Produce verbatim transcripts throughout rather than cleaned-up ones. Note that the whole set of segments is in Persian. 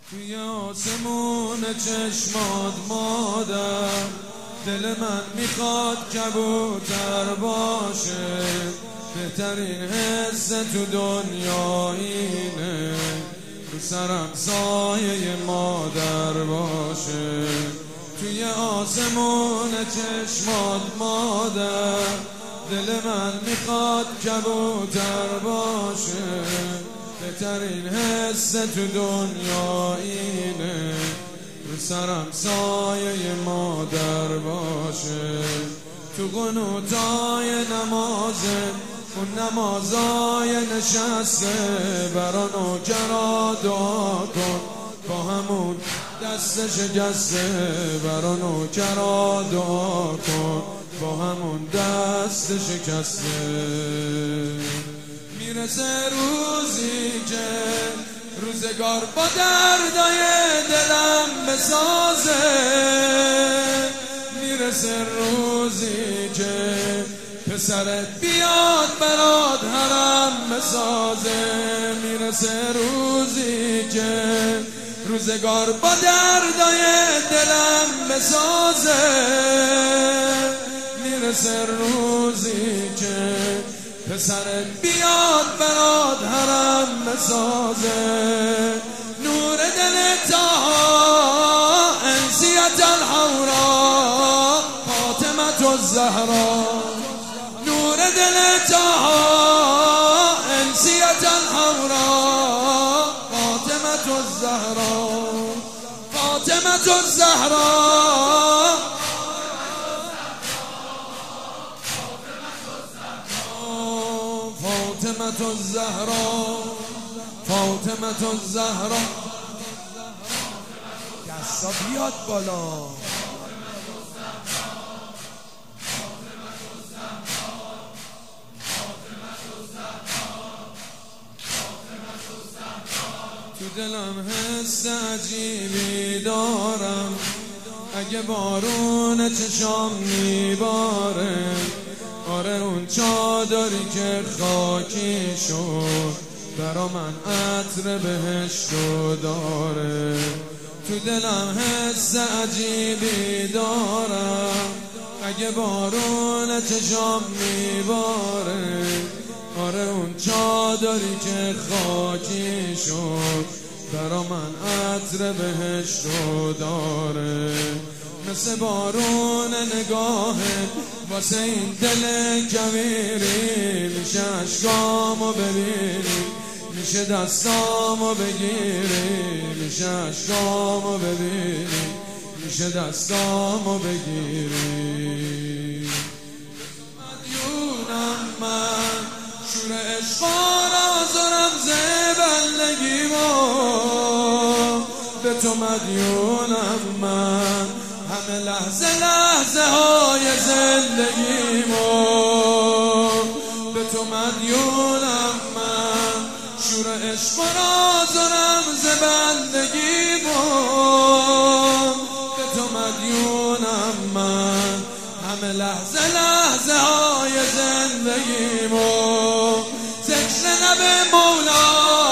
توی آسمون چشمات مادر، دل من میخواد کبوتر باشه. بهترین حس تو دنیا اینه، رو سرم سایه مادر باشه. توی آسمون چشمات مادر، دل من میخواد کبوتر باشه. بهترین حس تو دنیا اینه، رو سرم سایه مادر باشه. تو قنوتای نمازه، اون نمازای نشسته، برا نوکرا دعا کن با همون دست شکسته. برا نوکرا دعا کن با همون دست شکسته. میرسه روزی که روزگار با دردای دلم بسازه. میرسه روزی که پسرت بیاد برات حرم بسازه. میرسه روزی که روزگار با دردای دلم بسازه. میرسه روزی که پسرت بیاد برات حرم بسازه. نور دل طاها انسیت الحورا فاطمة الزهرا. نور دل طاها انسیت الحورا فاطمة الزهرا. فاطمة الزهرا. فاطمة الزهرا. فاطمة الزهرا. دستا بیاد بالا. تو دلم حس عجیبی دارم، اگه بارون چشام میباره. آره اون چادری که خاکی شد، برا من عطر بهشتو داره. تو دلم حس عجیبی دارم، اگه بارون چشام میباره. آره اون چادری که خاکی شد، برا من عطر بهشتو داره. مثل بارون نگاهت واسه این دل کویری، میشه اشکامو ببینی، میشه دستامو بگیری. میشه اشکامو ببینی، میشه دستامو بگیری. مدیونم من شور عشق آزارم زبلگیمو، به تو مدیونم من همه لحظه لحظه های زندگیمو. به تو مدیونم من شور عشق آزارم زبلگیمو. به تو مدیونم من همه لحظه لحظه های زندگیمو. ذکر لب مولا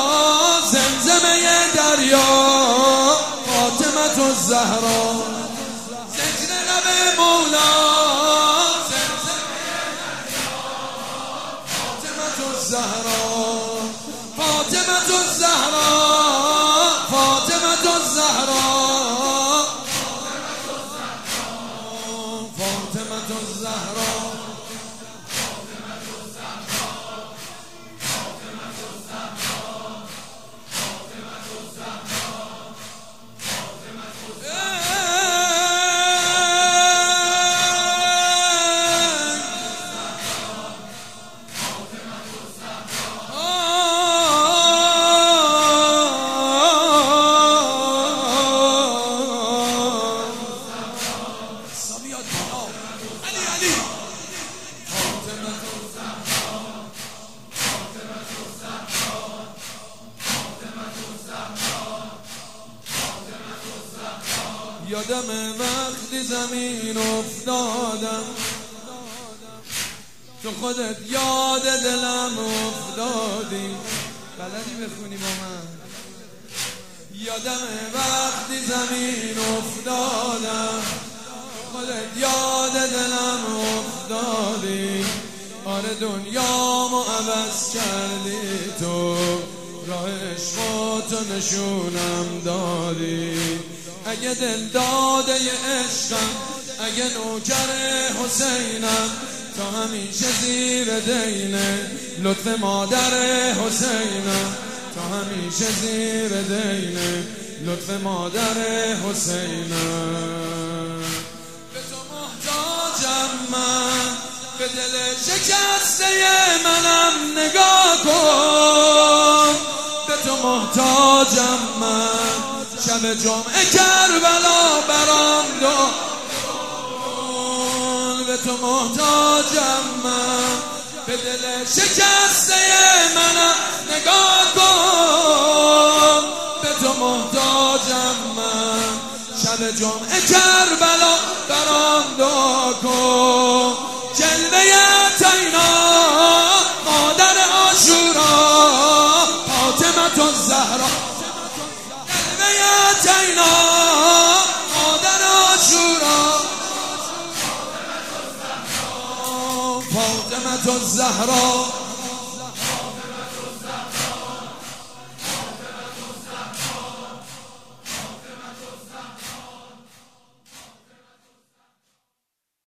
زمزمه دریا فاطمة الزهرا. ذکر لب مولا زمزمه دریا فاطمة الزهرا. فاطمة الزهرا. فاطمة الزهرا. فاطمة الزهرا. یادم وقتی زمین افتادم، تو خودت یاد دلم افتادی. بلدی بخونی با من؟ یادم وقتی زمین افتادم خودت یاد دلم افتادی. آره دنیامو عوض کردی تو، راه عشقاتو نشونم دادی. اگه دل داده عشقم، اگه نوکر حسینم، تا همیشه زیر دینه لطف مادر حسینم. تا همیشه زیر دینه لطف مادر حسینم. به تو محتاجم من، به دل شکسته منم نگاه کن. به تو محتاجم من، شب جمعه کربلا برام دعا کن. به تو محتاجم من، به دل شکسته منم نگاه کن. به تو محتاجم من، شب جمعه کربلا برام دعا کن. جلوه تینا مادر عاشورا فاطمه الزهرا، جلوه تینا مادر عاشورا فاطمه الزهرا.